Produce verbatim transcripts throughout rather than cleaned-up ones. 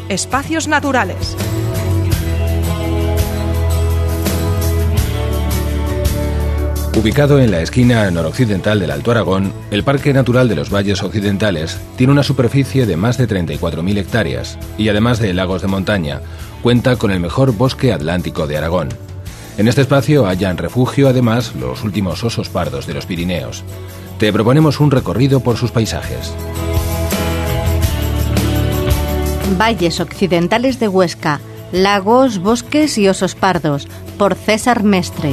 Espacios naturales. Ubicado en la esquina noroccidental del Alto Aragón, el Parque Natural de los Valles Occidentales tiene una superficie de más de treinta y cuatro mil hectáreas y, además de lagos de montaña, cuenta con el mejor bosque atlántico de Aragón. En este espacio hallan refugio, además, los últimos osos pardos de los Pirineos. Te proponemos un recorrido por sus paisajes. Valles Occidentales de Huesca, lagos, bosques y osos pardos, por César Mestre.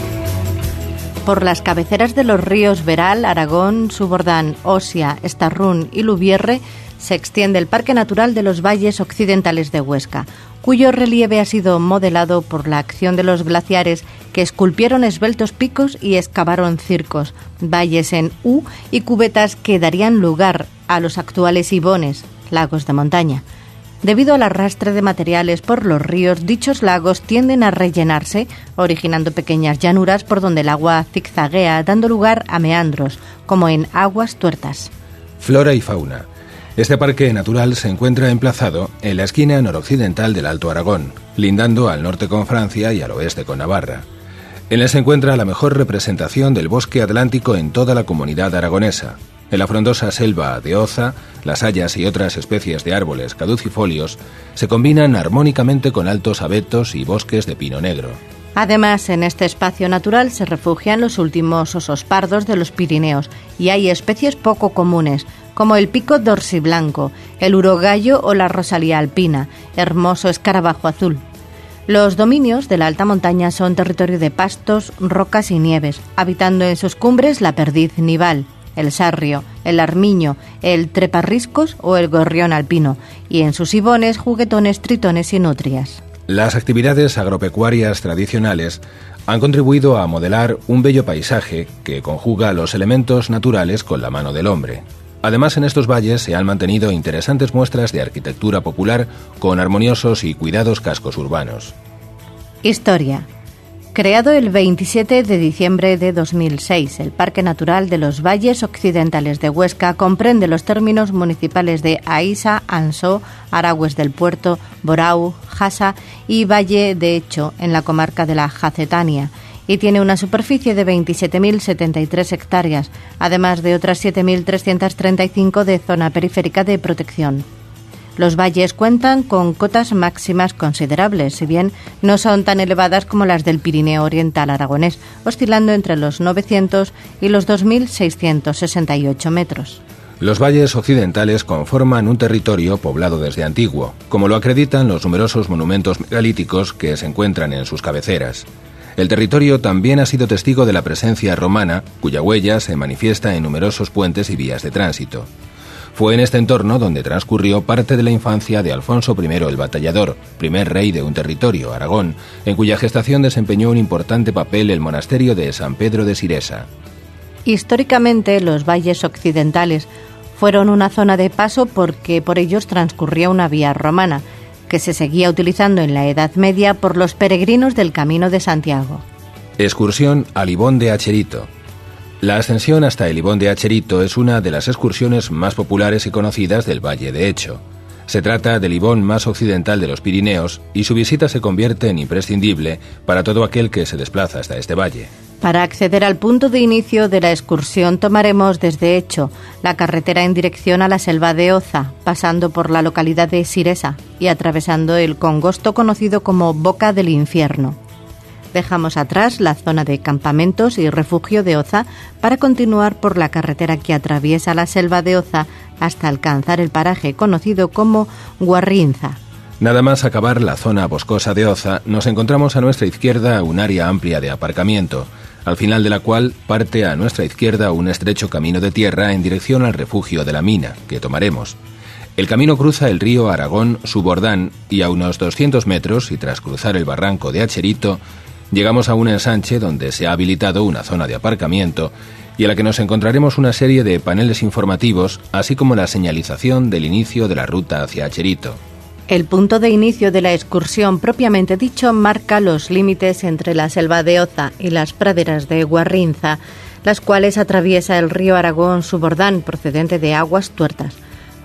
Por las cabeceras de los ríos Veral, Aragón, Subordán, Osia, Estarrún y Lubierre se extiende el Parque Natural de los Valles Occidentales de Huesca, cuyo relieve ha sido modelado por la acción de los glaciares que esculpieron esbeltos picos y excavaron circos, valles en U y cubetas que darían lugar a los actuales ibones, lagos de montaña. Debido al arrastre de materiales por los ríos, dichos lagos tienden a rellenarse, originando pequeñas llanuras por donde el agua zigzaguea, dando lugar a meandros, como en Aguas Tuertas. Flora y fauna. Este parque natural se encuentra emplazado en la esquina noroccidental del Alto Aragón, lindando al norte con Francia y al oeste con Navarra. En él se encuentra la mejor representación del bosque atlántico en toda la comunidad aragonesa. En la frondosa selva de Oza, las hayas y otras especies de árboles caducifolios se combinan armónicamente con altos abetos y bosques de pino negro. Además, en este espacio natural se refugian los últimos osos pardos de los Pirineos y hay especies poco comunes, como el pico dorsiblanco, el urogallo o la rosalía alpina, hermoso escarabajo azul. Los dominios de la alta montaña son territorio de pastos, rocas y nieves, habitando en sus cumbres la perdiz nival, el sarrio, el armiño, el treparriscos o el gorrión alpino, y en sus ibones juguetones, tritones y nutrias. Las actividades agropecuarias tradicionales han contribuido a modelar un bello paisaje que conjuga los elementos naturales con la mano del hombre. Además, en estos valles se han mantenido interesantes muestras de arquitectura popular con armoniosos y cuidados cascos urbanos. Historia. Creado el veintisiete de diciembre de dos mil seis, el Parque Natural de los Valles Occidentales de Huesca comprende los términos municipales de Aísa, Ansó, Aragües del Puerto, Borau, Jasa y Valle de Echo, en la comarca de la Jacetania, y tiene una superficie de veintisiete mil setenta y tres hectáreas, además de otras siete mil trescientas treinta y cinco de zona periférica de protección. Los valles cuentan con cotas máximas considerables, si bien no son tan elevadas como las del Pirineo Oriental aragonés, oscilando entre los novecientos y los dos mil seiscientos sesenta y ocho metros. Los valles occidentales conforman un territorio poblado desde antiguo, como lo acreditan los numerosos monumentos megalíticos que se encuentran en sus cabeceras. El territorio también ha sido testigo de la presencia romana, cuya huella se manifiesta en numerosos puentes y vías de tránsito. Fue en este entorno donde transcurrió parte de la infancia de Alfonso primero el Batallador, primer rey de un territorio, Aragón, en cuya gestación desempeñó un importante papel el monasterio de San Pedro de Siresa. Históricamente, los valles occidentales fueron una zona de paso porque por ellos transcurría una vía romana, que se seguía utilizando en la Edad Media por los peregrinos del Camino de Santiago. Excursión al Ibón de Acherito. La ascensión hasta el Ibón de Acherito es una de las excursiones más populares y conocidas del Valle de Echo. Se trata del ibón más occidental de los Pirineos y su visita se convierte en imprescindible para todo aquel que se desplaza hasta este valle. Para acceder al punto de inicio de la excursión tomaremos desde Echo la carretera en dirección a la selva de Oza, pasando por la localidad de Siresa y atravesando el congosto conocido como Boca del Infierno. Dejamos atrás la zona de campamentos y refugio de Oza para continuar por la carretera que atraviesa la selva de Oza hasta alcanzar el paraje conocido como Guarrinza. Nada más acabar la zona boscosa de Oza, nos encontramos a nuestra izquierda un área amplia de aparcamiento, al final de la cual parte a nuestra izquierda un estrecho camino de tierra en dirección al refugio de la mina, que tomaremos. El camino cruza el río Aragón Subordán y a unos doscientos metros, y tras cruzar el barranco de Acherito, llegamos a un ensanche donde se ha habilitado una zona de aparcamiento y a la que nos encontraremos una serie de paneles informativos, así como la señalización del inicio de la ruta hacia Acherito. El punto de inicio de la excursión propiamente dicho marca los límites entre la selva de Oza y las praderas de Guarrinza, las cuales atraviesa el río Aragón Subordán procedente de Aguas Tuertas.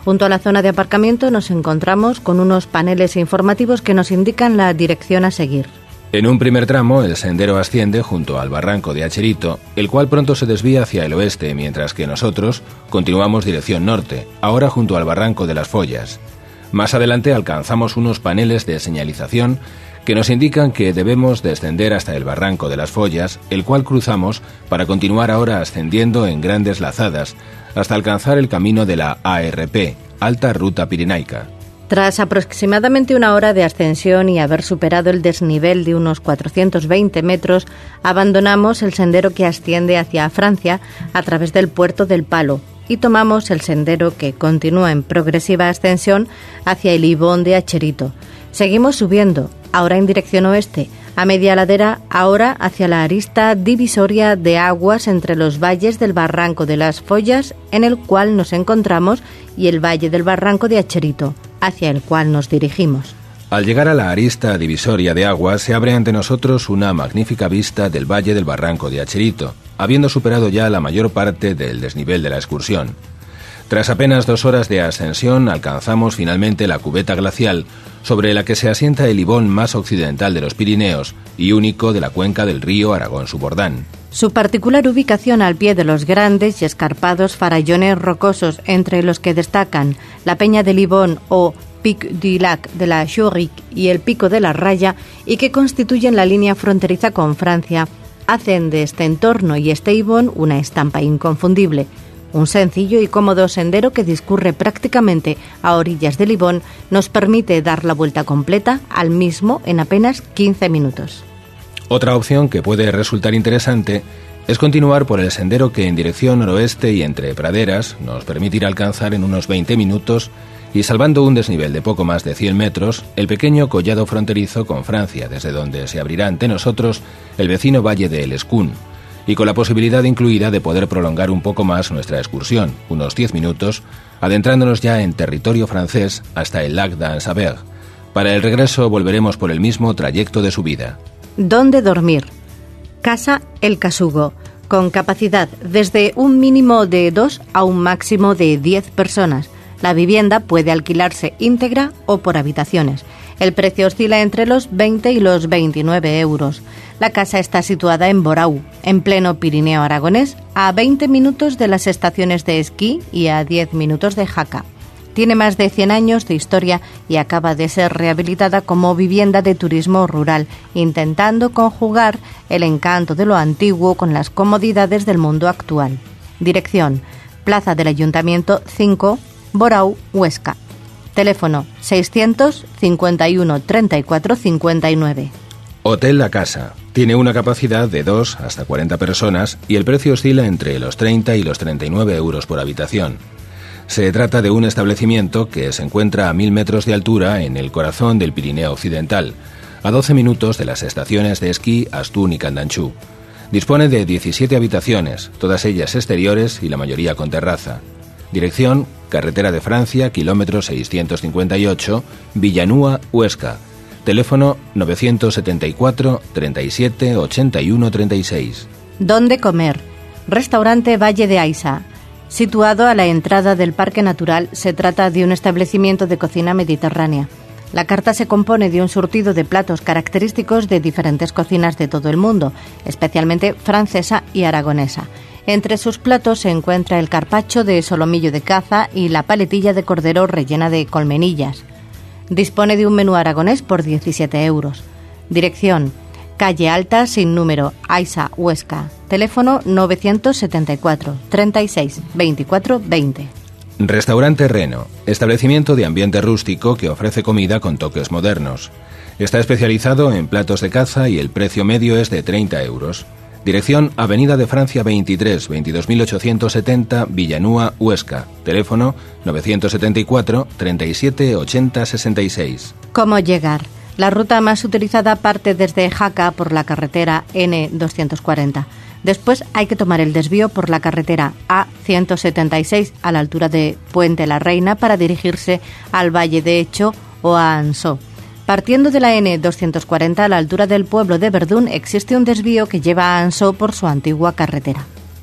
Junto a la zona de aparcamiento nos encontramos con unos paneles informativos que nos indican la dirección a seguir. En un primer tramo, el sendero asciende junto al barranco de Acherito, el cual pronto se desvía hacia el oeste, mientras que nosotros continuamos dirección norte, ahora junto al barranco de las Follas. Más adelante alcanzamos unos paneles de señalización que nos indican que debemos descender hasta el barranco de las Follas, el cual cruzamos para continuar ahora ascendiendo en grandes lazadas, hasta alcanzar el camino de la A R P, Alta Ruta Pirenaica. Tras aproximadamente una hora de ascensión y haber superado el desnivel de unos cuatrocientos veinte metros, abandonamos el sendero que asciende hacia Francia a través del puerto del Palo y tomamos el sendero que continúa en progresiva ascensión hacia el ibón de Acherito. Seguimos subiendo, ahora en dirección oeste, a media ladera, ahora hacia la arista divisoria de aguas entre los valles del barranco de las Follas, en el cual nos encontramos, y el valle del barranco de Acherito, hacia el cual nos dirigimos. Al llegar a la arista divisoria de aguas, se abre ante nosotros una magnífica vista del valle del barranco de Acherito, habiendo superado ya la mayor parte del desnivel de la excursión. Tras apenas dos horas de ascensión, alcanzamos finalmente la cubeta glacial, sobre la que se asienta el ibón más occidental de los Pirineos y único de la cuenca del río Aragón-Subordán. Su particular ubicación al pie de los grandes y escarpados farallones rocosos, entre los que destacan la Peña del Ibón o Pic du Lac de la Chorric y el Pico de la Raya, y que constituyen la línea fronteriza con Francia, hacen de este entorno y este ibón una estampa inconfundible. Un sencillo y cómodo sendero que discurre prácticamente a orillas del ibón nos permite dar la vuelta completa al mismo en apenas quince minutos. Otra opción que puede resultar interesante es continuar por el sendero que en dirección noroeste y entre praderas nos permitirá alcanzar en unos veinte minutos y salvando un desnivel de poco más de cien metros, el pequeño collado fronterizo con Francia, desde donde se abrirá ante nosotros el vecino valle de El Escún, y con la posibilidad incluida de poder prolongar un poco más nuestra excursión, unos diez minutos, adentrándonos ya en territorio francés hasta el lac d'Ansaberg. Para el regreso volveremos por el mismo trayecto de subida. ¿Dónde dormir? Casa El Casugo, con capacidad desde un mínimo de dos a un máximo de diez personas. La vivienda puede alquilarse íntegra o por habitaciones. El precio oscila entre los veinte y los veintinueve euros. La casa está situada en Borau, en pleno Pirineo aragonés, a veinte minutos de las estaciones de esquí y a diez minutos de Jaca. Tiene más de cien años de historia y acaba de ser rehabilitada como vivienda de turismo rural, intentando conjugar el encanto de lo antiguo con las comodidades del mundo actual. Dirección: Plaza del Ayuntamiento cinco, Borau, Huesca. Teléfono seiscientos cincuenta y uno treinta y cuatro cincuenta y nueve. Hotel La Casa. Tiene una capacidad de dos hasta cuarenta personas y el precio oscila entre los treinta y los treinta y nueve euros por habitación. Se trata de un establecimiento que se encuentra a mil metros de altura en el corazón del Pirineo Occidental, a doce minutos de las estaciones de esquí Astún y Candanchú. Dispone de diecisiete habitaciones, todas ellas exteriores y la mayoría con terraza. Dirección: Carretera de Francia, kilómetro seiscientos cincuenta y ocho, Villanúa, Huesca. Teléfono novecientos setenta y cuatro, treinta y siete, ochenta y uno, treinta y seis. ¿Dónde comer? Restaurante Valle de Aiza. Situado a la entrada del Parque Natural, se trata de un establecimiento de cocina mediterránea. La carta se compone de un surtido de platos característicos de diferentes cocinas de todo el mundo, especialmente francesa y aragonesa. Entre sus platos se encuentra el carpaccio de solomillo de caza y la paletilla de cordero rellena de colmenillas. Dispone de un menú aragonés por diecisiete euros. Dirección: Calle Alta sin número, Aiza, Huesca. Teléfono novecientos setenta y cuatro, treinta y seis, veinticuatro, veinte. Restaurante Reno, establecimiento de ambiente rústico que ofrece comida con toques modernos. Está especializado en platos de caza y el precio medio es de treinta euros. Dirección: Avenida de Francia veintitrés, veintidós mil ochocientos setenta, Villanúa, Huesca. Teléfono novecientos setenta y cuatro, treinta y siete, ochenta, sesenta y seis. ¿Cómo llegar? La ruta más utilizada parte desde Jaca por la carretera ene doscientos cuarenta. Después hay que tomar el desvío por la carretera A ciento setenta y seis a la altura de Puente la Reina para dirigirse al Valle de Echo o a Ansó. Partiendo de la ene doscientos cuarenta a la altura del pueblo de Verdún existe un desvío que lleva a Ansó por su antigua carretera.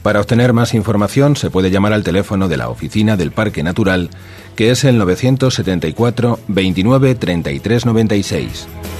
Para obtener más información se puede llamar al teléfono de la Oficina del Parque Natural, que es el novecientos setenta y cuatro veintinueve treinta y tres noventa y seis.